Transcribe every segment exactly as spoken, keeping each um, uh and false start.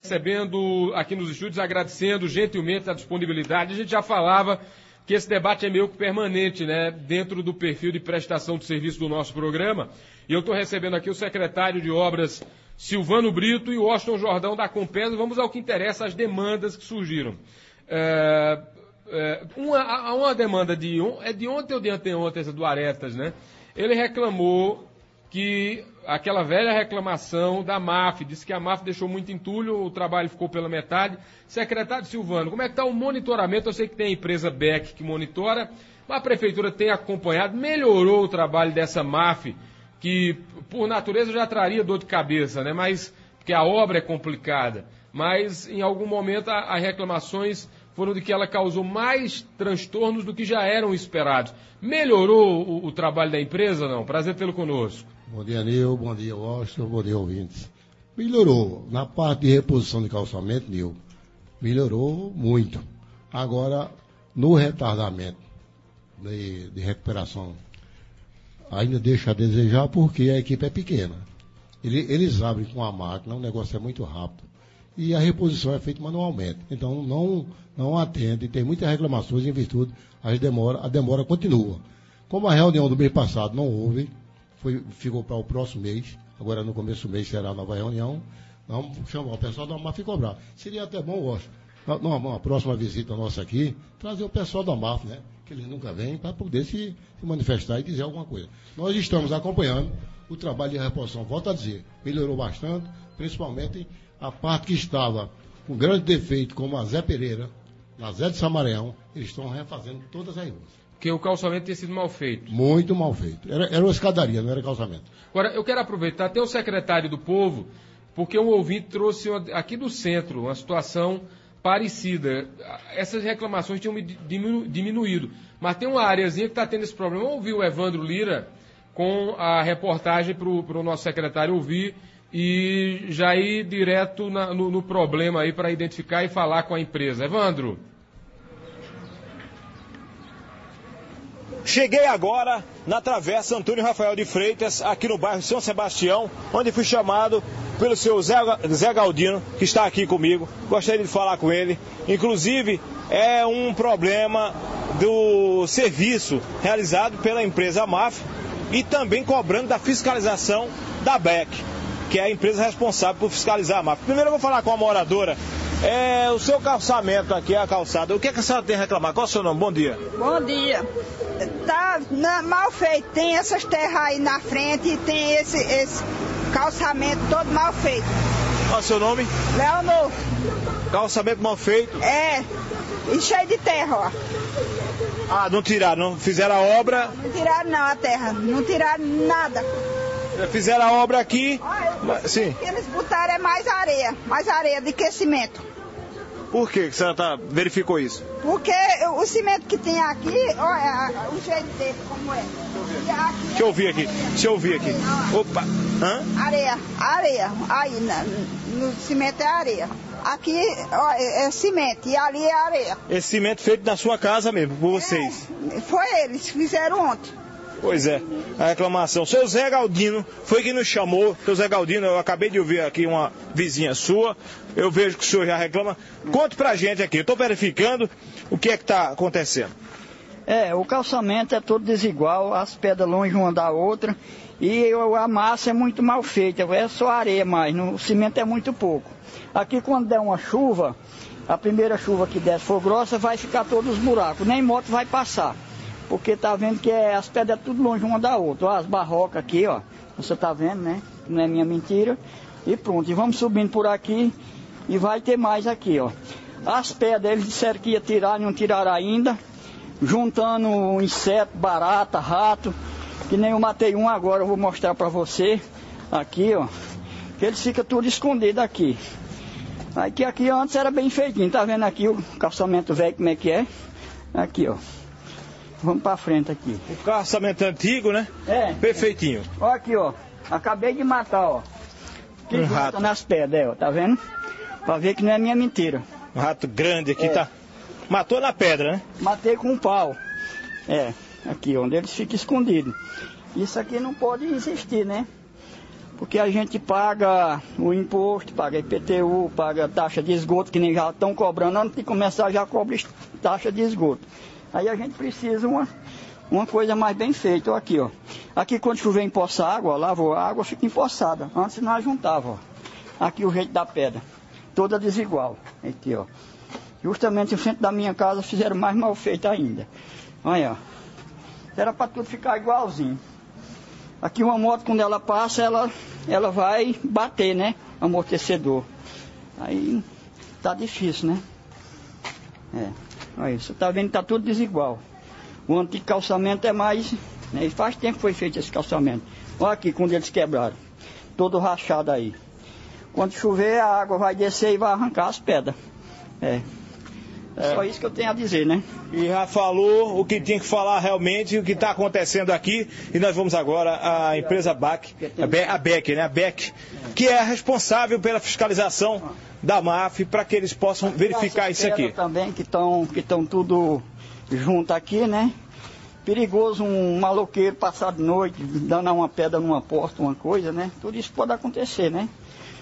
recebendo aqui nos estúdios, agradecendo gentilmente a disponibilidade. A gente já falava que esse debate é meio que permanente, né, dentro do perfil de prestação de serviço do nosso programa. E eu estou recebendo aqui o secretário de Obras, Silvano Brito, e o Washington Jordão da Compesa. Vamos ao que interessa, as demandas que surgiram. É, é, uma, uma demanda de, é de ontem ou de anteontem, essa do Aretas, né? Ele reclamou que aquela velha reclamação da M A F, disse que a M A F deixou muito entulho, o trabalho ficou pela metade. Secretário Silvano, como é que está o monitoramento? Eu sei que tem a empresa B E C que monitora, mas a Prefeitura tem acompanhado, melhorou o trabalho dessa M A F, que por natureza já traria dor de cabeça, né? Mas, porque a obra é complicada, mas em algum momento as reclamações foram de que ela causou mais transtornos do que já eram esperados. Melhorou o, o trabalho da empresa, não? Prazer tê-lo conosco. Bom dia, Nil. Bom dia, Washington. Bom dia, ouvintes. Melhorou. Na parte de reposição de calçamento, Nil, melhorou muito. Agora, no retardamento de, de recuperação, ainda deixa a desejar porque a equipe é pequena. Ele, eles abrem com a máquina, o negócio é muito rápido. E a reposição é feita manualmente. Então, não, não atende. Tem muitas reclamações em virtude, as demora, a demora continua. Como a reunião do mês passado não houve, foi, ficou para o próximo mês, agora no começo do mês será a nova reunião, vamos chamar o pessoal da M A F e cobrar. Seria até bom, Washington, numa próxima visita nossa aqui, trazer o pessoal da M A F, né, que eles nunca vêm, para poder se, se manifestar e dizer alguma coisa. Nós estamos acompanhando o trabalho de reposição, volto a dizer, melhorou bastante, principalmente a parte que estava com grande defeito, como a Zé Pereira, na Zé de Samareão, eles estão refazendo todas as ruas. Porque o calçamento tinha sido mal feito. Muito mal feito. Era, era uma escadaria, não era calçamento. Agora, eu quero aproveitar, tem o secretário do Povo, porque um ouvinte trouxe uma, aqui do centro uma situação parecida. Essas reclamações tinham diminu, diminuído. Mas tem uma areazinha que está tendo esse problema. Vamos ouvir o Evandro Lira com a reportagem para o nosso secretário ouvir e já ir direto na, no, no problema aí para identificar e falar com a empresa. Evandro. Cheguei agora na Travessa Antônio Rafael de Freitas, aqui no bairro São Sebastião, onde fui chamado pelo seu Zé, Zé Galdino, que está aqui comigo. Gostaria de falar com ele. Inclusive, é um problema do serviço realizado pela empresa M A F e também cobrando da fiscalização da B E C, que é a empresa responsável por fiscalizar a M A F. Primeiro eu vou falar com a moradora. É, o seu calçamento aqui, a calçada, o que, é que a senhora tem a reclamar? Qual é o seu nome? Bom dia. Bom dia. Tá na, mal feito, tem essas terras aí na frente e tem esse, esse calçamento todo mal feito. Qual é o seu nome? Leonor. Calçamento mal feito? É, e cheio de terra, ó. Ah, não tiraram, não fizeram a obra? Não tiraram não a terra, não tiraram nada. Fizeram a obra aqui, Olha, sim. Eles botaram é mais areia, mais areia de aquecimento. Por que a senhora tá, verificou isso? Porque o cimento que tem aqui, olha o jeito dele como é. Aqui, deixa eu ouvir aqui, deixa eu ouvir aqui. Opa! Hã? Areia, areia, aí na, no cimento é areia. Aqui ó, é, é cimento e ali é areia. Esse cimento feito na sua casa mesmo, por vocês? É, foi eles que fizeram ontem. Pois é, a reclamação. Seu Zé Galdino foi quem nos chamou. Seu Zé Galdino, eu acabei de ouvir aqui uma vizinha sua. Eu vejo que o senhor já reclama. Conte pra gente aqui, eu estou verificando o que é que está acontecendo. É, o calçamento é todo desigual, as pedras longe uma da outra e a massa é muito mal feita, é só areia mais, o cimento é muito pouco. Aqui quando der uma chuva, a primeira chuva que der for grossa, vai ficar todos os buracos, nem moto vai passar. Porque tá vendo que é, as pedras é tudo longe uma da outra. Ó, as barrocas aqui, ó. Você tá vendo, né? Não é minha mentira. E pronto. E vamos subindo por aqui. E vai ter mais aqui, ó. As pedras, eles disseram que ia tirar, não tiraram ainda. Juntando inseto, barata, rato. Que nem eu matei um agora, eu vou mostrar pra você. Aqui, ó. Que eles ficam tudo escondido aqui. Aqui, aqui antes era bem feitinho. Tá vendo aqui o calçamento velho como é que é? Aqui, ó. Vamos pra frente aqui. O calçamento antigo, né? É. Perfeitinho. Ó aqui, ó. Acabei de matar, ó. Que um rato nas pedras, ó. Tá vendo? Pra ver que não é minha mentira. Um rato grande aqui, é. Tá. Matou na pedra, né? Matei com um pau. É. Aqui, onde eles ficam escondidos. Isso aqui não pode existir, né? Porque a gente paga o imposto, paga I P T U, paga taxa de esgoto, que nem já estão cobrando, antes de começar já cobra taxa de esgoto. Aí a gente precisa uma, uma coisa mais bem feita, ó, aqui, ó. Aqui quando chover empoça água, ó, lavo a água, fica empoçada. Antes nós juntava, ó. Aqui o jeito da pedra, toda desigual. Aqui, ó. Justamente no centro da minha casa fizeram mais mal feito ainda. Olha, ó. Era para tudo ficar igualzinho. Aqui uma moto, quando ela passa, ela, ela vai bater, né? Amortecedor. Aí tá difícil, né? É, olha isso. Você tá vendo que tá tudo desigual. O antigo calçamento é mais... Né? E faz tempo que foi feito esse calçamento. Olha aqui, quando eles quebraram. Todo rachado aí. Quando chover, a água vai descer e vai arrancar as pedras. É. É só isso que eu tenho a dizer, né? E já falou o que tinha que falar realmente, o que está acontecendo aqui. E nós vamos agora à empresa B A C, a B E C, né? A B E C, que é a responsável pela fiscalização da M A F, para que eles possam verificar isso aqui. Também que estão que estão tudo junto aqui, né? Perigoso um maloqueiro passar de noite, dando uma pedra numa porta, uma coisa, né? Tudo isso pode acontecer, né?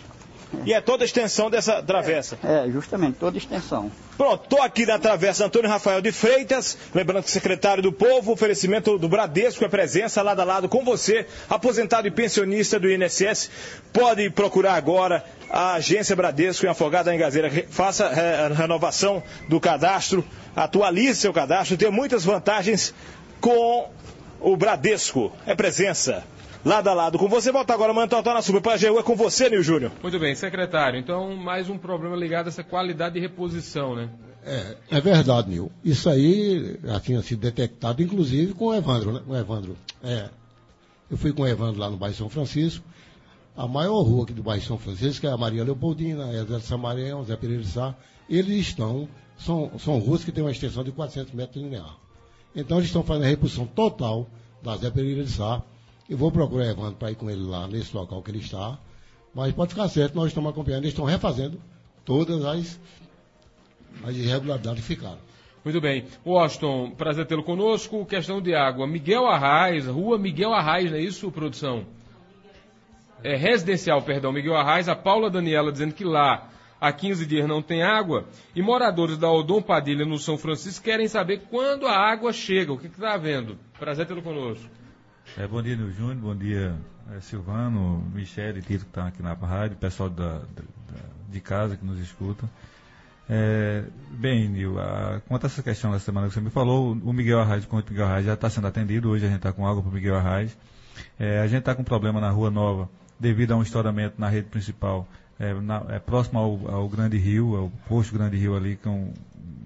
E é toda a extensão dessa travessa? É, é justamente, toda a extensão. Pronto, estou aqui na travessa Antônio Rafael de Freitas, lembrando que secretário do Povo, oferecimento do Bradesco, é presença lado a lado com você, aposentado e pensionista do I N S S, pode procurar agora a agência Bradesco em Afogada em Gazeira, faça a renovação do cadastro, atualize seu cadastro, tem muitas vantagens com o Bradesco, é presença. Lado a lado com você, volta agora, Mano Totó na Super para a G U, é com você, Nil Júnior. Muito bem, secretário, então mais um problema ligado a essa qualidade de reposição, né? É, é verdade, Nil. Isso aí já tinha sido detectado, inclusive com o Evandro, né? Com o Evandro. É, eu fui com o Evandro lá no bairro São Francisco, a maior rua aqui do bairro São Francisco, que é a Maria Leopoldina, é a Zé de Samarão, Zé Pereira de Sá, eles estão, são, são ruas que têm uma extensão de quatrocentos metros linear. Então eles estão fazendo a reposição total da Zé Pereira de Sá. Eu vou procurar o Evandro para ir com ele lá nesse local que ele está. Mas pode ficar certo, nós estamos acompanhando, eles estão refazendo todas as, as irregularidades que ficaram. Muito bem. Washington, prazer tê-lo conosco. Questão de água. Miguel Arraes, rua Miguel Arraes, não é isso, produção? É residencial, perdão, Miguel Arraes. A Paula Daniela dizendo que lá há quinze dias não tem água. E moradores da Odom Padilha, no São Francisco, querem saber quando a água chega. O que está havendo? Prazer tê-lo conosco. É, bom dia, Nil Júnior, bom dia, é, Silvano, Michele e Tito, que estão aqui na rádio, pessoal da, da, de casa que nos escuta. É, bem, Nil, a, quanto a essa questão da semana que você me falou, o Miguel Arraes, o Miguel Arraes já está sendo atendido, hoje a gente está com água para o Miguel Arraes. É, a gente está com um problema na Rua Nova, devido a um estouramento na rede principal, é, na, é próximo ao, ao Grande Rio, ao posto Grande Rio ali, com um,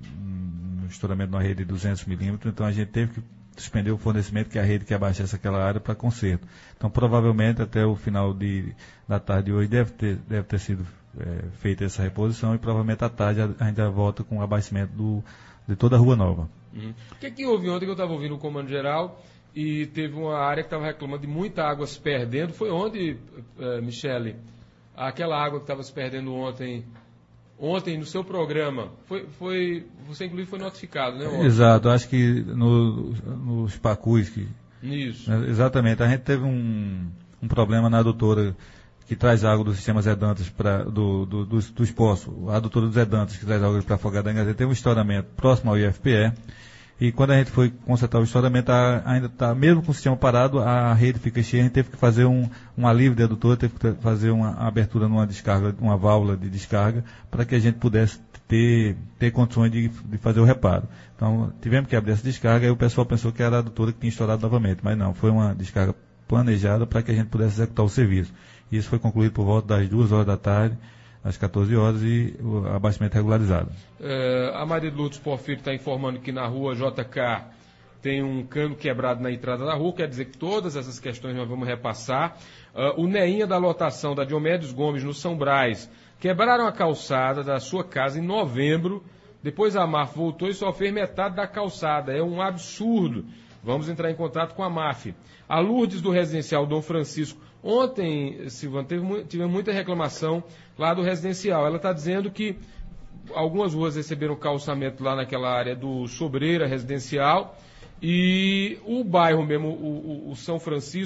um estouramento na rede de duzentos milímetros, então a gente teve que suspendeu o fornecimento, que a rede que abaixasse aquela área para conserto. Então, provavelmente, até o final de, da tarde de hoje deve ter, deve ter sido é, feita essa reposição e provavelmente à tarde a, a gente já volta com o abastecimento do, de toda a Rua Nova. Uhum. O que, que houve ontem que eu estava ouvindo o Comando Geral e teve uma área que estava reclamando de muita água se perdendo? Foi onde, uh, Michele? Aquela água que estava se perdendo ontem... Ontem, no seu programa, foi, foi, você inclusive foi notificado, né? Ontem? Exato, acho que no, nos Pacus. Que, Isso. Né, exatamente, a gente teve um, um problema na adutora que traz água do sistema Zé Dantas, pra, do, do, dos, dos poços, a adutora do Zé Dantas, que traz água para Afogada em Gazeira, teve um estouramento próximo ao I F P E. E quando a gente foi consertar o estouramento, a, ainda está, mesmo com o sistema parado, a rede fica cheia, a gente teve que fazer um, um alívio de adutor, teve que fazer uma abertura numa descarga, uma válvula de descarga, para que a gente pudesse ter, ter condições de, de fazer o reparo. Então, tivemos que abrir essa descarga e o pessoal pensou que era a adutora que tinha estourado novamente, mas não, foi uma descarga planejada para que a gente pudesse executar o serviço. E isso foi concluído por volta das duas horas da tarde, às quatorze horas, e o abastecimento regularizado. É, a Maria de Lourdes Porfírio está informando que na rua J K tem um cano quebrado na entrada da rua, quer dizer que todas essas questões nós vamos repassar. Uh, o Neinha da lotação da Diomedes Gomes, no São Brás, quebraram a calçada da sua casa em novembro, depois a M A F voltou e só fez metade da calçada. É um absurdo. Vamos entrar em contato com a M A F. A Lourdes do Residencial Dom Francisco. Ontem, Silvano, teve, tive muita reclamação lá do residencial. Ela está dizendo que algumas ruas receberam calçamento lá naquela área do Sobreira Residencial e o bairro mesmo, o, o, o São Francisco,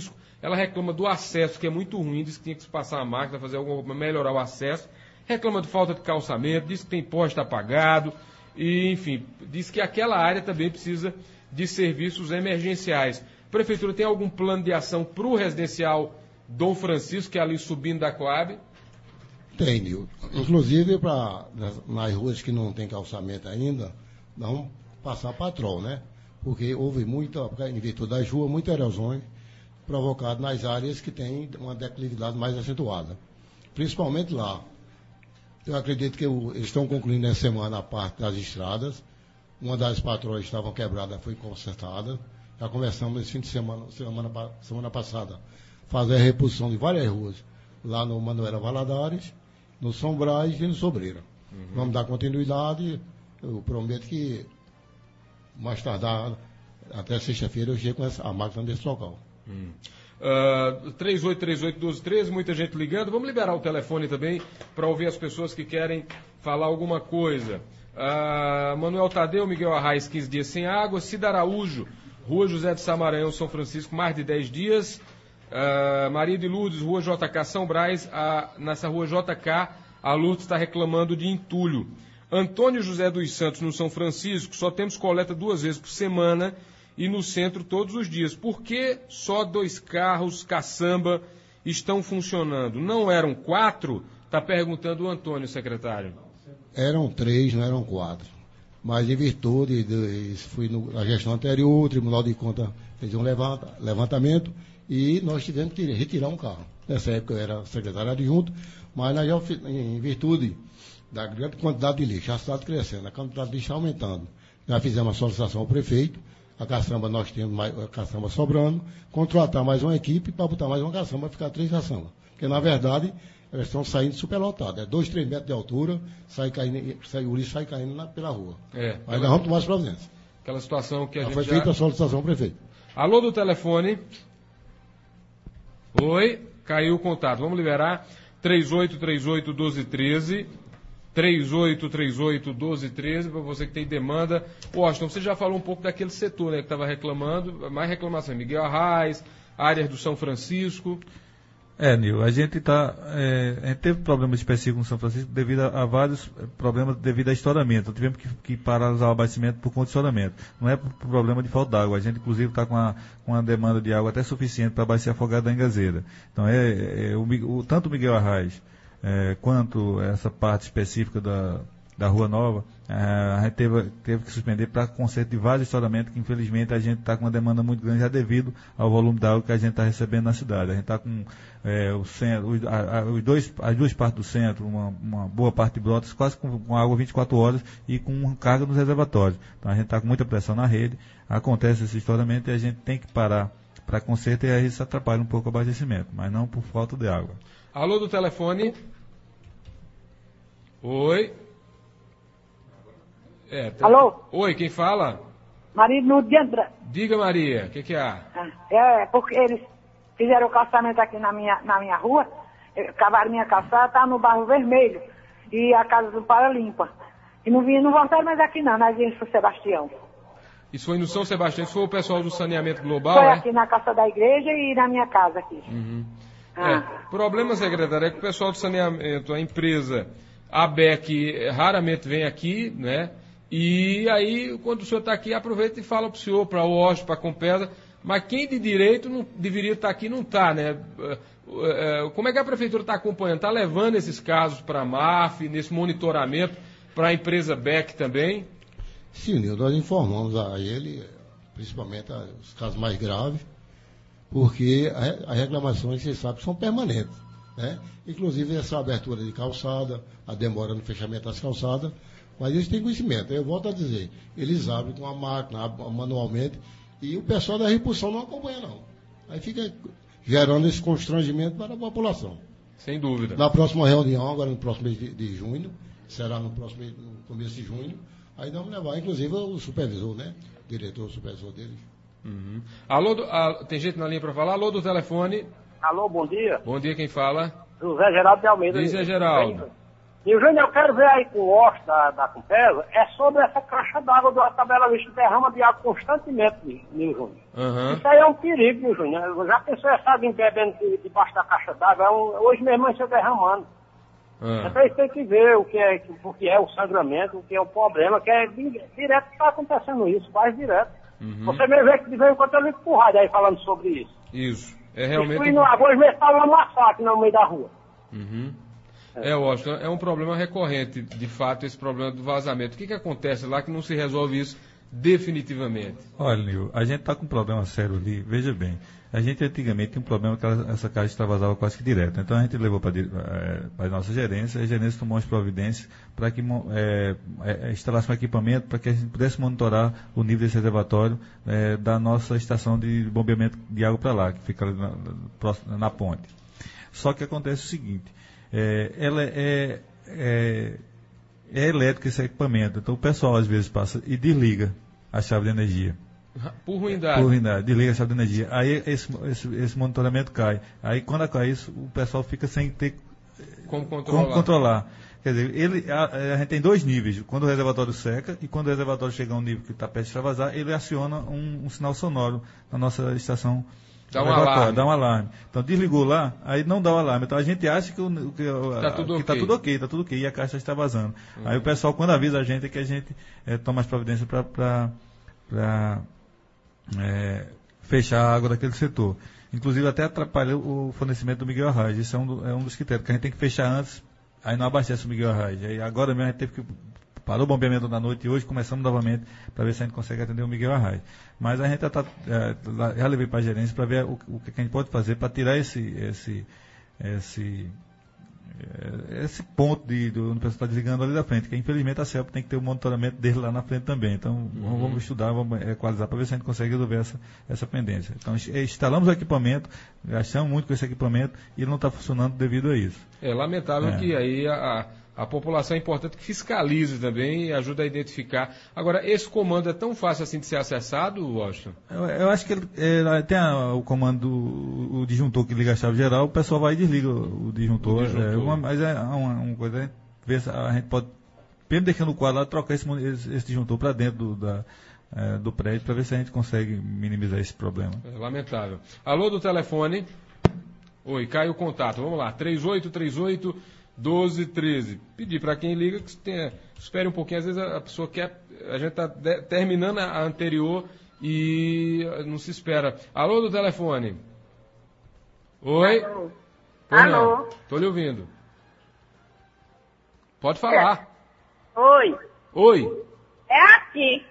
ela reclama do acesso, que é muito ruim, diz que tinha que se passar a máquina, fazer alguma melhorar o acesso, reclama de falta de calçamento, diz que tem poste apagado, e enfim, diz que aquela área também precisa de serviços emergenciais. A Prefeitura tem algum plano de ação para o residencial Dom Francisco, que é ali subindo da Coab? Tem, Nilton. Inclusive, pra, nas, nas ruas que não tem calçamento ainda, vamos passar patrol, né? Porque houve muita, em virtude das ruas, muitas erosões provocadas nas áreas que têm uma declividade mais acentuada. Principalmente lá. Eu acredito que o, eles estão concluindo essa semana a parte das estradas. Uma das patrulhas que estavam quebradas foi consertada. Já começamos esse fim de semana, semana, semana passada, fazer a reposição de várias ruas. Lá no Manuela Valadares, no São Brás e no Sobreira. Uhum. Vamos dar continuidade. Eu prometo que mais tardar, até sexta-feira, eu chego com essa, a máquina desse local. Hum. Uh, três oito três oito, um dois um três, muita gente ligando. Vamos liberar o telefone também para ouvir as pessoas que querem falar alguma coisa. Uh, Manuel Tadeu, Miguel Arraes, quinze dias sem água. Cida Araújo, Rua José de Samaranhão, São Francisco, mais de dez dias. Uh, Maria de Lourdes, Rua J K, São Brás. Uh, nessa Rua J K, a Lourdes está reclamando de entulho. Antônio José dos Santos, no São Francisco, só temos coleta duas vezes por semana e no centro todos os dias. Por que só dois carros caçamba estão funcionando? Não eram quatro? Está perguntando o Antônio, secretário. Eram três, não eram quatro. Mas em virtude, de, isso foi no, na gestão anterior, o Tribunal de Contas fez um levanta, levantamento e nós tivemos que retirar um carro. Nessa época eu era secretário adjunto, mas nós já, em virtude da grande quantidade de lixo, a cidade crescendo, a quantidade de lixo aumentando. Já fizemos a solicitação ao prefeito, a caçamba nós temos mais, a caçamba sobrando, contratar mais uma equipe para botar mais uma caçamba, vai ficar três caçambas. Porque, na verdade, elas estão saindo superlotadas. É dois, três metros de altura, sai caindo, sai, o lixo sai caindo na, pela rua. É, Mas nós vamos tomar as providências. Aquela situação que a já gente foi já... feita a solicitação ao prefeito. Alô do telefone. Oi, caiu o contato. Vamos liberar. três oito três oito, um dois um três. três oito três oito, um dois um três, para você que tem demanda. Washington, você já falou um pouco daquele setor, né, que estava reclamando, mais reclamação, Miguel Arraes, áreas do São Francisco. É, Nil, a gente tá, é, a gente teve problemas específicos no São Francisco devido a, a vários problemas devido a estouramento. Tivemos que, que paralisar o abastecimento por conta de estouramento. Não é por, por problema de falta d'água. A gente, inclusive, está com uma, com uma demanda de água até suficiente para abastecer Afogado da Engazeira. Então, é, é o, o, tanto o Miguel Arraes É, quanto essa parte específica da, da Rua Nova, é, a gente teve, teve que suspender para conserto de vários estouramentos que infelizmente a gente está com uma demanda muito grande já devido ao volume de água que a gente está recebendo na cidade. A gente está com é, o centro, os, a, os dois, as duas partes do centro, uma, uma boa parte de Brotas, quase com, com água vinte e quatro horas e com carga nos reservatórios. Então a gente está com muita pressão na rede, acontece esse estouramento e a gente tem que parar para conserto e aí isso atrapalha um pouco o abastecimento, mas não por falta de água. Alô do telefone. Oi. É, tá... Alô? Oi, quem fala? Maria no de André. Diga, Maria, o que, que há? É, porque eles fizeram o calçamento aqui na minha, na minha rua, cavaram minha calçada, tá no Barro Vermelho, e a casa do Para limpa. E não vinha, não voltaram mais aqui não, nós viemos pro Sebastião. Isso foi no São Sebastião, isso foi o pessoal do saneamento global, Foi é? aqui na casa da igreja e na minha casa aqui. Uhum. Ah. É, problema, secretário, é que o pessoal do saneamento, a empresa, a B E C, raramente vem aqui, né? E aí, quando o senhor está aqui, aproveita e fala para o senhor, para o Washington, para a Compesa, mas quem de direito não deveria estar aqui não está, né? Como é que a prefeitura está acompanhando? Está levando esses casos para a M A F, nesse monitoramento, para a empresa B E C também? Sim, Nildo, nós informamos a ele, principalmente os casos mais graves, porque as reclamações, vocês sabem, são permanentes, né? Inclusive essa abertura de calçada, a demora no fechamento das calçadas, mas eles têm conhecimento. Eu volto a dizer, eles abrem com a máquina, manualmente, e o pessoal da reposição não acompanha, não. Aí fica gerando esse constrangimento para a população. Sem dúvida. Na próxima reunião, agora no próximo mês de, de junho, será no próximo no começo de junho, aí vamos levar, inclusive, o supervisor, né? O diretor, o supervisor deles. Uhum. Alô, do, a, tem gente na linha para falar? Alô do telefone. Alô, bom dia. Bom dia, quem fala? José Geraldo de Almeida. José Geraldo. E o Júnior, eu quero ver aí com o Osh da, da Compesa, é sobre essa caixa d'água da tabela lixo, derrama de água constantemente, meu Júnior. Uhum. Isso aí é um perigo, viu, Júnior? Já pensou essa água bebendo debaixo da caixa d'água? É um, hoje mesmo você derramando. Uhum. Então isso tem que ver o que, é, o que é o sangramento, o que é o problema, que é direto que está acontecendo isso, quase direto. Uhum. Você mesmo vê que de vez em quando eu ligo pro rádio aí falando sobre isso. Isso. É realmente. Isso e no arroz mesmo está uma massacre no meio da rua. Uhum. É, Washington, é um problema recorrente, de fato, esse problema do vazamento. O que, que acontece lá que não se resolve isso definitivamente? Olha, Nil, a gente está com um problema sério ali. Veja bem, a gente antigamente tinha um problema que ela, essa caixa extravasava quase que direto. Então a gente levou para a nossa gerência, a gerência tomou as providências para que é, é, instalasse um equipamento para que a gente pudesse monitorar o nível desse reservatório é, da nossa estação de bombeamento de água para lá, que fica ali na, na ponte. Só que acontece o seguinte, é, ela é, é, é elétrico esse equipamento, então o pessoal às vezes passa e desliga a chave de energia. Por ruindade. Por ruindade, desliga a chave de energia. Aí esse, esse, esse monitoramento cai. Aí quando cai isso, o pessoal fica sem ter como controlar. Como controlar. Quer dizer, ele, a, a gente tem dois níveis, quando o reservatório seca e quando o reservatório chega a um nível que está perto de extravasar, ele aciona um, um sinal sonoro na nossa estação. Dá um alarme. Dá um alarme. Então desligou lá, aí não dá o alarme. Então a gente acha que está tudo, tá tudo ok, está tudo ok, e a caixa está vazando. Uhum. Aí o pessoal, quando avisa a gente, é que a gente é, toma as providências para é, fechar a água daquele setor. Inclusive até atrapalha o fornecimento do Miguel Arraes. Isso é um, do, é um dos critérios, que a gente tem que fechar antes, aí não abastece o Miguel Arraes. Aí agora mesmo a gente teve que parou o bombeamento da noite e hoje começamos novamente para ver se a gente consegue atender o Miguel Arraes. Mas a gente já, tá, é, já levei para a gerência para ver o, o que a gente pode fazer para tirar esse, esse, esse, esse ponto de, do onde o pessoal está desligando ali da frente, que infelizmente a CELP tem que ter o monitoramento dele lá na frente também. Então uhum. vamos estudar, vamos equalizar para ver se a gente consegue resolver essa, essa pendência. Então instalamos o equipamento, gastamos muito com esse equipamento e ele não está funcionando devido a isso. É lamentável é. que aí a, a população é importante que fiscalize também e ajude a identificar. Agora, esse comando é tão fácil assim de ser acessado, Washington? Eu, eu acho que ele, é, tem a, o comando, o, o disjuntor que liga a chave geral, o pessoal vai e desliga o, o disjuntor. O disjuntor. É, uma, mas é uma, uma coisa, a gente, vê se a gente pode, mesmo deixando o quadro lá, trocar esse, esse, esse disjuntor para dentro do, da, é, do prédio para ver se a gente consegue minimizar esse problema. É lamentável. Alô do telefone. Oi, caiu o contato. Vamos lá, três oito três oito, doze treze. Pedir para quem liga que tenha, espere um pouquinho, às vezes a, a pessoa quer, a gente está terminando a anterior e não se espera. Alô do telefone. Oi. Alô. Pois Alô. não. Tô lhe ouvindo. Pode falar. É. Oi. Oi. É aqui.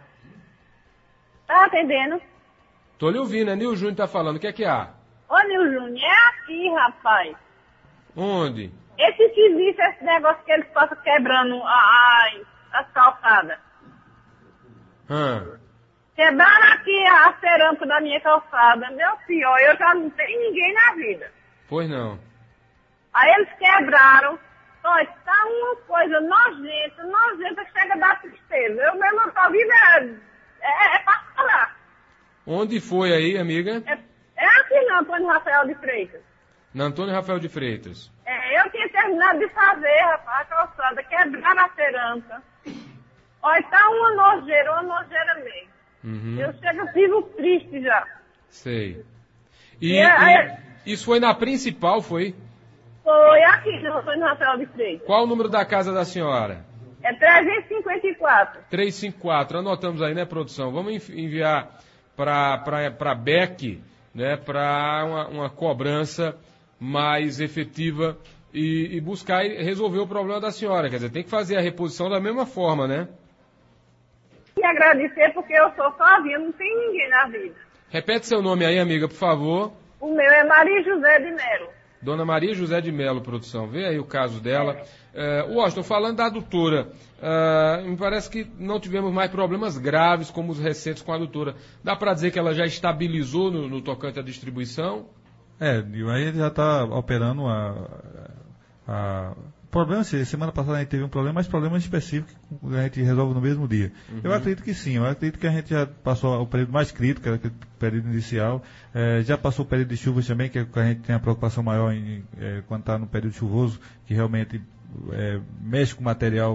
Tá atendendo? Tô lhe ouvindo, é Nil Júnior tá falando. O que é que há? Ô, Nil Júnior, é aqui, rapaz. Onde? Esse serviço, esse negócio que eles passam quebrando a, a, as calçadas. Hum. Quebraram aqui a cerâmica da minha calçada. Meu senhor, eu já não tenho ninguém na vida. Pois não. Aí eles quebraram. Olha, tá uma coisa nojenta, nojenta, chega da tristeza. Eu mesmo não tô vindo, é, é, é pra falar. Onde foi aí, amiga? É, é aqui não, Antônio Rafael de Freitas. Na Antônio Rafael de Freitas. É, eu tinha terminado de fazer, rapaz, a calçada, quebraram a cerâmica. Olha, tá uma nojeira, uma nojeira mesmo. Uhum. Eu chego vivo triste já. Sei. E, E é- e isso foi na principal, foi? Foi aqui no Antônio Rafael de Freitas. Qual o número da casa da senhora? É trezentos e cinquenta e quatro. trezentos e cinquenta e quatro. Anotamos aí, né, produção? Vamos envi- enviar para a B E C, né, para uma, uma cobrança mais efetiva e, e buscar e resolver o problema da senhora. Quer dizer, tem que fazer a reposição da mesma forma, né? E agradecer porque eu sou sozinha, não tem ninguém na vida. Repete seu nome aí, amiga, por favor. O meu é Maria José de Melo. Dona Maria José de Melo, produção. Vê aí o caso dela. É, Washington, falando da adutora, é, me parece que não tivemos mais problemas graves como os recentes com a adutora. Dá para dizer que ela já estabilizou no, no tocante à distribuição? É, aí ele já está operando a, a... Problema, semana passada a gente teve um problema, mas problemas específicos que a gente resolve no mesmo dia. Uhum. Eu acredito que sim, eu acredito que a gente já passou o período mais crítico, que era aquele período inicial, é, já passou o período de chuvas também, que, é, que a gente tem a preocupação maior em, é, quando está no período chuvoso, que realmente é, mexe com o material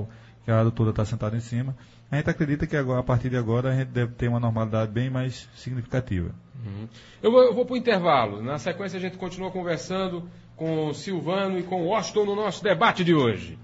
que a água toda está sentada em cima. A gente acredita que agora, a partir de agora a gente deve ter uma normalidade bem mais significativa. Uhum. Eu vou, eu vou para o intervalo. Na sequência a gente continua conversando com o Silvano e com o Washington no nosso debate de hoje.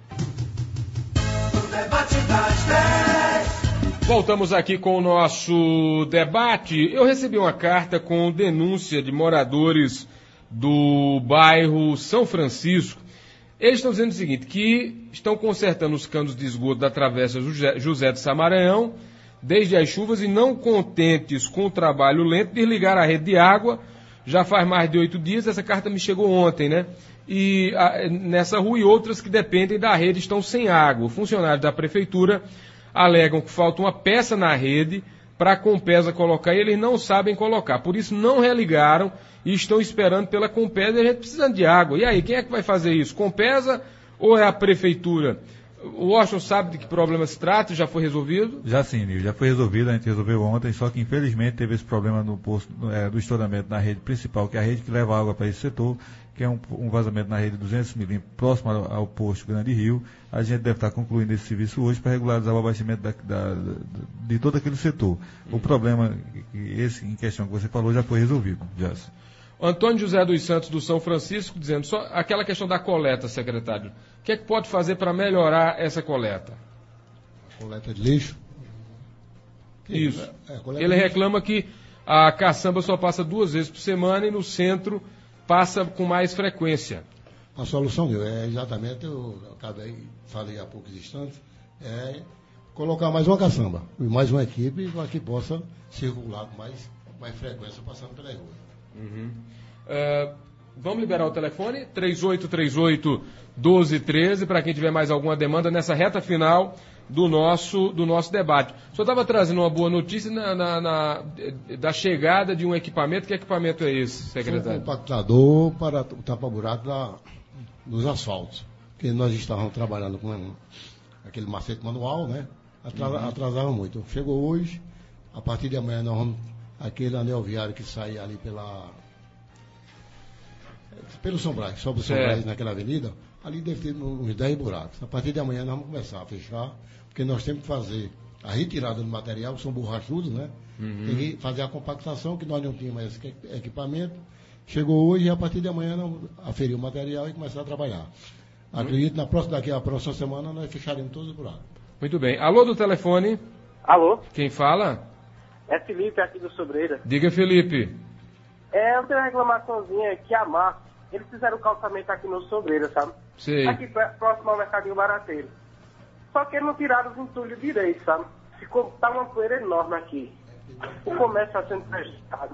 O debate das dez. Voltamos aqui com o nosso debate. Eu recebi uma carta com denúncia de moradores do bairro São Francisco. Eles estão dizendo o seguinte, que estão consertando os canos de esgoto da Travessa José de Samaranhão, desde as chuvas, e não contentes com o trabalho lento, desligaram a rede de água. Já faz mais de oito dias, essa carta me chegou ontem, né? E a, nessa rua e outras que dependem da rede estão sem água. Funcionários da prefeitura alegam que falta uma peça na rede para a Compesa colocar e eles não sabem colocar. Por isso não religaram e estão esperando pela Compesa e a gente precisando de água. E aí, quem é que vai fazer isso? Compesa ou é a prefeitura? O Washington sabe de que problema se trata? Já foi resolvido? Já sim, Nil, já foi resolvido, a gente resolveu ontem, só que infelizmente teve esse problema no posto, é, do estouramento na rede principal, que é a rede que leva água para esse setor, que é um, um vazamento na rede de duzentos milímetros, próximo ao, ao posto Grande Rio. A gente deve estar concluindo esse serviço hoje para regularizar o abastecimento da, da, da, de todo aquele setor. O problema, esse em questão que você falou, já foi resolvido. Já. Antônio José dos Santos, do São Francisco, dizendo só aquela questão da coleta, secretário. O que é que pode fazer para melhorar essa coleta? Coleta de lixo? Isso. É, é, Ele reclama que a caçamba só passa duas vezes por semana e no centro passa com mais frequência. A solução, meu, é exatamente, eu acabei, falei há poucos instantes, é colocar mais uma caçamba e mais uma equipe para que possa circular com mais, mais frequência passando pela rua. Uhum. Uh, vamos liberar o telefone? três oito três oito, um dois um três para quem tiver mais alguma demanda nessa reta final do nosso, do nosso debate. O senhor estava trazendo uma boa notícia na, na, na, da chegada de um equipamento. Que equipamento é esse, secretário? Um compactador para o tapa-buraco da, dos asfaltos. Porque nós estávamos trabalhando com um, aquele macete manual, né? Atrasa, uhum. Atrasava muito. Chegou hoje, a partir de amanhã nós vamos. Aquele anel viário que sai ali pela. Pelo São Brás, sobe o São Brás naquela avenida, ali deve ter uns dez buracos. A partir de amanhã nós vamos começar a fechar, porque nós temos que fazer a retirada do material, que são borrachudos, né? Uhum. Tem que fazer a compactação, que nós não tínhamos mais esse equipamento. Chegou hoje e a partir de amanhã nós vamos aferir o material e começar a trabalhar. Uhum. Acredito que na próxima, daqui a próxima semana nós fecharemos todos os buracos. Muito bem. Alô do telefone? Alô? Quem fala? É Felipe, aqui do Sobreira. Diga, Felipe. É, eu tenho uma reclamaçãozinha que a Mar, eles fizeram o calçamento aqui no Sobreira, sabe? Sei. Aqui próximo ao Mercadinho Barateiro. Só que eles não tiraram os entulhos direito, sabe? Ficou, tá uma poeira enorme aqui. O comércio está sendo prejudicado.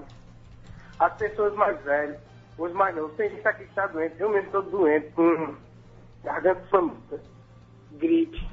As pessoas mais velhas, os mais novos, tem gente aqui que está doente. Eu mesmo estou doente, com garganta faminta, gripe.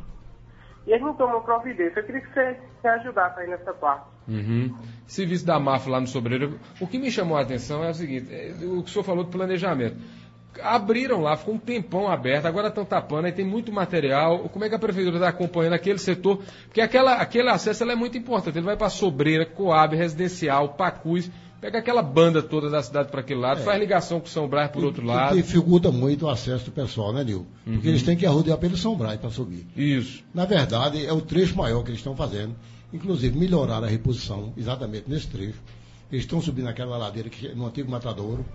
E eles não tomam providência. Eu queria que você, você ajudasse aí nessa parte. Uhum. Serviço da M A F lá no Sobreira. O que me chamou a atenção é o seguinte, é, o que o senhor falou do planejamento. Abriram lá, ficou um tempão aberto, agora estão tapando, aí tem muito material. Como é que a prefeitura está acompanhando aquele setor? Porque aquela, aquele acesso ela é muito importante. Ele vai para Sobreira, Coab, Residencial, Pacus, pega aquela banda toda da cidade para aquele lado, é. faz ligação com São Brás por e, outro lado. Dificulta muito o acesso do pessoal, né, Nil? Uhum. Porque eles têm que arrodear pelo São Brás para subir. Isso. Na verdade, é o trecho maior que eles estão fazendo. Inclusive, melhoraram a reposição exatamente nesse trecho. Eles estão subindo aquela ladeira que, no antigo Matadouro.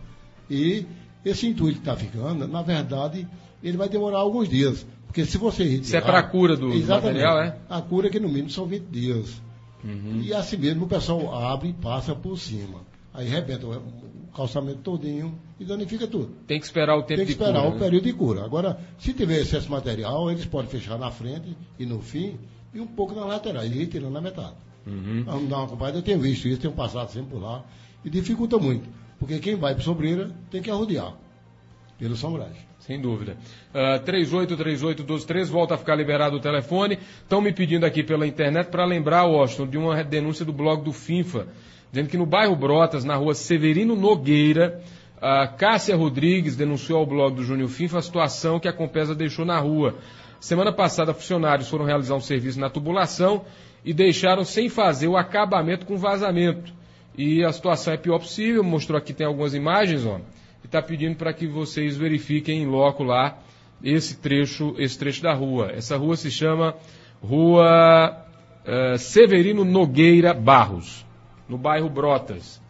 E esse intuito que está ficando, na verdade, ele vai demorar alguns dias. Porque se você retirar... Isso é para a cura do, do material, é? A cura que no mínimo são vinte dias. Uhum. E assim mesmo o pessoal abre e passa por cima. Aí arrebenta o calçamento todinho e danifica tudo. Tem que esperar o tempo de cura. Tem que esperar o né? período de cura. Agora, se tiver excesso de material, eles podem fechar na frente e no fim, e um pouco na lateral, e retirando na metade. Uhum. Vamos dar uma acompanhada, eu tenho visto isso, tenho passado sempre por lá, e dificulta muito. Porque quem vai para Sobreira tem que arrodear pelo São Brás. Sem dúvida. Uh, três oito três oito um dois três, volta a ficar liberado o telefone. Estão me pedindo aqui pela internet para lembrar, Washington, de uma denúncia do blog do Finfa, dizendo que no bairro Brotas, na rua Severino Nogueira, a Cássia Rodrigues denunciou ao blog do Júnior Finfa a situação que a Compesa deixou na rua. Semana passada, funcionários foram realizar um serviço na tubulação e deixaram sem fazer o acabamento com vazamento. E a situação é pior possível, mostrou aqui, tem algumas imagens, ó, e está pedindo para que vocês verifiquem em loco lá esse trecho, esse trecho da rua. Essa rua se chama Rua uh, Severino Nogueira Barros, no bairro Brotas.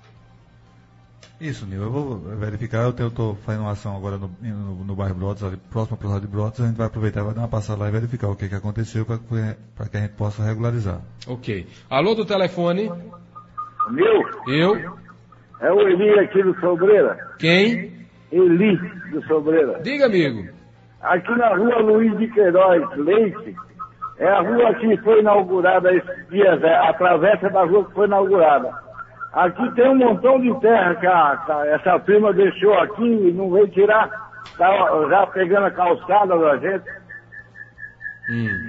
Isso, Nil, eu vou verificar, eu estou fazendo uma ação agora no, no, no bairro Brotas, ali, próximo ao Projeto de Brotas, a gente vai aproveitar e vai dar uma passada lá e verificar o que, que aconteceu para que a gente possa regularizar. Ok. Alô do telefone? Meu? Eu? É o Eli aqui do Sobreira. Quem? Eli do Sobreira. Diga, amigo. Aqui na rua Luiz de Queiroz Leite, é a rua que foi inaugurada esses dias, é a travessa da rua que foi inaugurada. Aqui tem um montão de terra que a, a, essa firma deixou aqui e não veio tirar, tá já pegando a calçada da gente. Hum.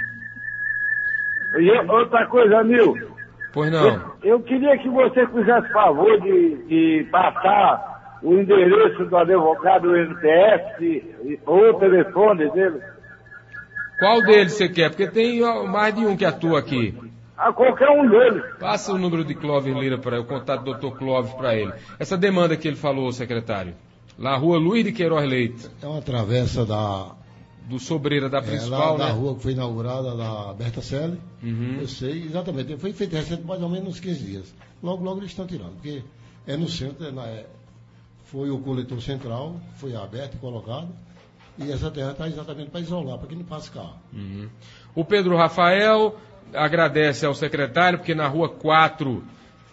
E outra coisa, Nil. Pois não. Eu, eu queria que você fizesse favor de, de passar o endereço do advogado do M T S ou o telefone dele. Qual deles você quer? Porque tem mais de um que atua aqui. A qualquer um deles. Passa o número de Clóvis Lira para ele, o contato do doutor Clóvis para ele. Essa demanda que ele falou, secretário. Lá, rua Luiz de Queiroz Leite. É uma travessa da... Do Sobreira, da principal, é, lá, né? da rua que foi inaugurada, da Berta Selle. Uhum. Eu sei, exatamente. Foi feito recente mais ou menos uns quinze dias. Logo, logo eles estão tirando. Porque é no centro, é na, é, foi o coletor central, foi aberto e colocado. E essa terra está exatamente para isolar, para que não passe carro. Uhum. O Pedro Rafael agradece ao secretário, porque na rua quatro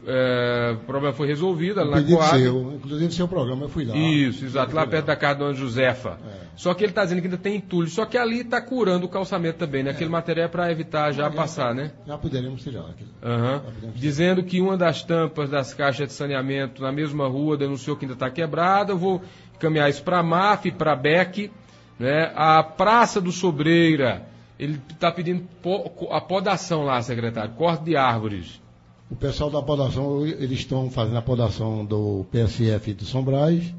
é, o problema foi resolvido. O na pedido Coab. seu, inclusive seu programa, eu fui lá. Isso, exato, lá perto da casa da Dona Josefa. É. Só que ele está dizendo que ainda tem entulho. Só que ali está curando o calçamento também, né? Aquele é. material é para evitar já passar, né? Já poderemos tirar aquilo. Uhum. Poderemos Dizendo tirar. Que uma das tampas das caixas de saneamento na mesma rua denunciou que ainda está quebrada. Eu vou encaminhar isso para a M A F, para a B E C, né? A Praça do Sobreira, ele está pedindo a podação lá, secretário, corte de árvores. O pessoal da podação, eles estão fazendo a podação do P S F de São Brás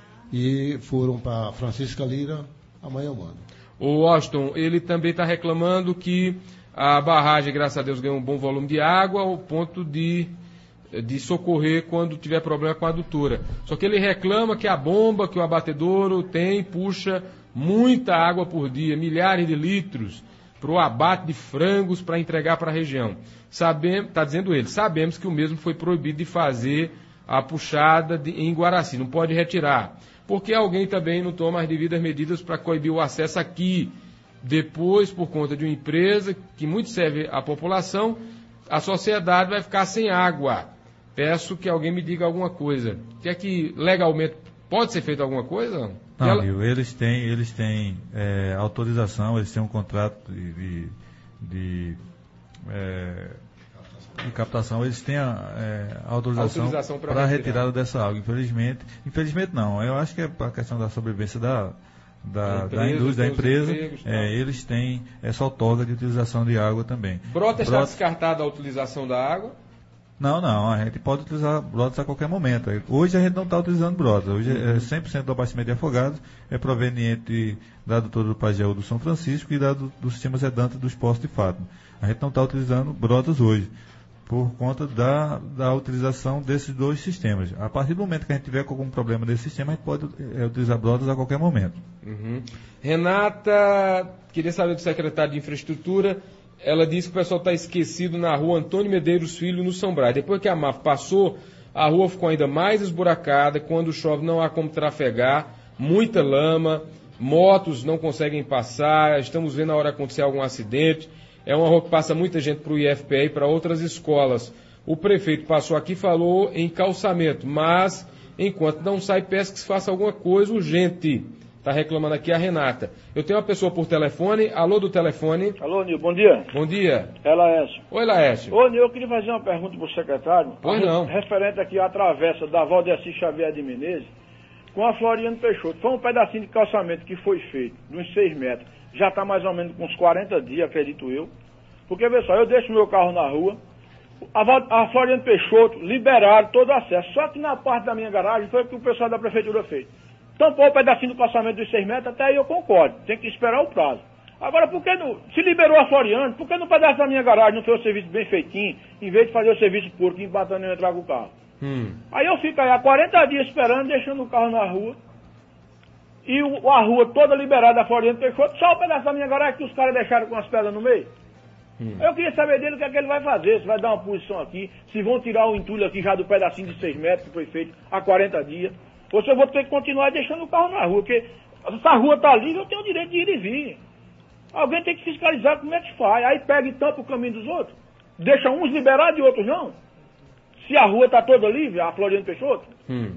e foram para Francisca Lira, amanhã eu mando. O Washington, ele também está reclamando que a barragem, graças a Deus, ganhou um bom volume de água ao ponto de, de socorrer quando tiver problema com a adutora. Só que ele reclama que a bomba que o abatedouro tem puxa muita água por dia, milhares de litros, para o abate de frangos para entregar para a região. Sabemos, está dizendo ele, sabemos que o mesmo foi proibido de fazer a puxada de, em Guaraci, não pode retirar. Porque alguém também não toma as devidas medidas para coibir o acesso aqui. Depois, por conta de uma empresa que muito serve à população, a sociedade vai ficar sem água. Peço que alguém me diga alguma coisa. Quer que legalmente pode ser feita alguma coisa? Não, ela... Rio, eles têm, eles têm é, autorização, eles têm um contrato de, de, de, é, de captação, eles têm a, é, autorização, autorização para a retirada dessa água. Infelizmente, infelizmente não, eu acho que é a questão da sobrevivência da, da, empresa, da indústria, da empresa, empregos, é, eles têm essa outorga de utilização de água também. Brota está descartada a utilização da água? Não, não, a gente pode utilizar brotas a qualquer momento. Hoje a gente não está utilizando brotas. Hoje é cem por cento do abastecimento de afogados é proveniente da doutora do Pagel do São Francisco e da do, do sistema Zedanta dos Postos de Fátima. A gente não está utilizando brotas hoje, por conta da, da utilização desses dois sistemas. A partir do momento que a gente tiver com algum problema desse sistema, a gente pode é, utilizar brotas a qualquer momento. Uhum. Renata, queria saber do secretário de Infraestrutura. Ela disse que o pessoal está esquecido na rua Antônio Medeiros Filho, no São Brás. Depois que a M A F passou, a rua ficou ainda mais esburacada. Quando chove não há como trafegar, muita lama, motos não conseguem passar. Estamos vendo a hora acontecer algum acidente. É uma rua que passa muita gente para o I F P e para outras escolas. O prefeito passou aqui e falou em calçamento, mas enquanto não sai, peço que se faça alguma coisa urgente. Está reclamando aqui a Renata. Eu tenho uma pessoa por telefone. Alô do telefone. Alô, Nil, bom dia. Bom dia. É Laércio. Oi, Laércio. Ô, Nil, eu queria fazer uma pergunta para o secretário. Pois não. Referente aqui à travessa da Valdeci Xavier de Menezes com a Floriano Peixoto. Foi um pedacinho de calçamento que foi feito, de uns seis metros. Já está mais ou menos com uns quarenta dias, acredito eu. Porque, vê só, eu deixo meu carro na rua, a, a Floriano Peixoto liberaram todo o acesso. Só que na parte da minha garagem foi o que o pessoal da prefeitura fez. Tampou o pedacinho do calçamento dos seis metros, até aí eu concordo. Tem que esperar o prazo. Agora, por que não, se liberou a Floriano, por que no pedaço da minha garagem não fez o serviço bem feitinho, em vez de fazer o serviço porco, empatando e entrar com o carro? Hum. Aí eu fico aí há quarenta dias esperando, deixando o carro na rua, e o, a rua toda liberada da Floriano Peixoto, só o pedaço da minha garagem que os caras deixaram com as pedras no meio. Hum. Eu queria saber dele o que é que ele vai fazer, se vai dar uma posição aqui, se vão tirar o entulho aqui já do pedacinho de seis metros que foi feito há quarenta dias, ou se eu vou ter que continuar deixando o carro na rua, porque essa rua está livre, eu tenho o direito de ir e vir. Alguém tem que fiscalizar como é que faz, aí pega e tampa o caminho dos outros, deixa uns liberados e outros não. Se a rua está toda livre, a Floriano Peixoto, hum.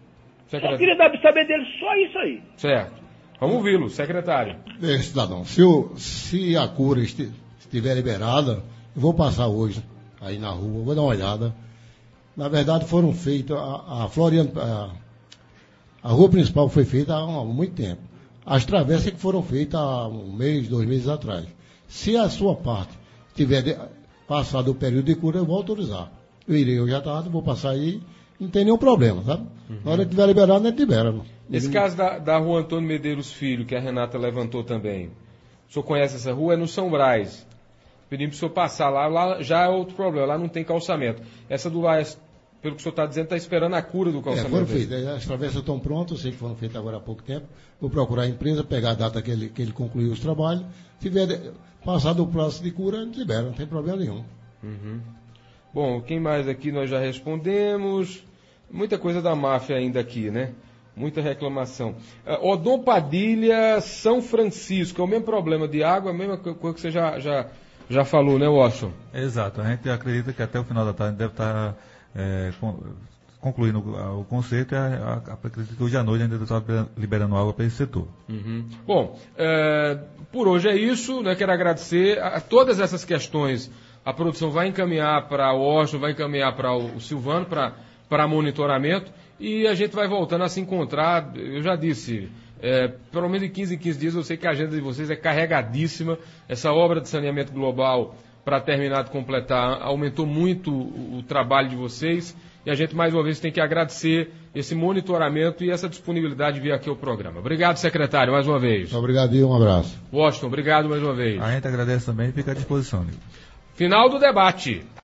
eu queria saber dele só isso aí. Certo. Vamos ouvi-lo, secretário. É, cidadão, se, eu, se a cura esti, estiver liberada, eu vou passar hoje aí na rua, vou dar uma olhada. Na verdade, foram feitas, a, a Floriano, a, a rua principal foi feita há, há muito tempo. As travessas que foram feitas há um mês, dois meses atrás. Se a sua parte tiver de, passado o período de cura, eu vou autorizar. Eu irei hoje à tarde, vou passar aí, não tem nenhum problema, sabe? Uhum. Na hora que estiver liberado, a gente libera. Esse Ele... caso da, da rua Antônio Medeiros Filho, que a Renata levantou também, o senhor conhece essa rua? É no São Brás. Pedimos para o senhor passar lá, lá já é outro problema, lá não tem calçamento. Essa do Lás, pelo que o senhor está dizendo, está esperando a cura do calçamento. É, foram feitas, as travessas estão prontas, eu sei que foram feitas agora há pouco tempo. Vou procurar a empresa, pegar a data que ele, que ele concluiu os trabalhos. Se tiver passado o prazo de cura, a gente libera, não tem problema nenhum. Uhum. Bom, quem mais aqui nós já respondemos. Muita coisa da máfia ainda aqui, né? Muita reclamação. Uh, Odon Padilha, São Francisco, é o mesmo problema de água, a mesma coisa que você já, já, já falou, né, Washington? Exato, a gente acredita que até o final da tarde deve estar é, concluindo o conceito e a, a, acredito que hoje à noite ainda está liberando água para esse setor. Uhum. Bom, é, por hoje é isso, né? Quero agradecer a, a todas essas questões. A produção vai encaminhar para o Washington, vai encaminhar para o, o Silvano, para para monitoramento, e a gente vai voltando a se encontrar. Eu já disse, é, pelo menos de quinze em quinze dias, eu sei que a agenda de vocês é carregadíssima. Essa obra de saneamento global, para terminar de completar, aumentou muito o, o trabalho de vocês, e a gente mais uma vez tem que agradecer esse monitoramento e essa disponibilidade de vir aqui ao programa. Obrigado, secretário, mais uma vez. Obrigado e um abraço. Washington, obrigado mais uma vez. A gente agradece também e fica à disposição, Nilton. Final do debate.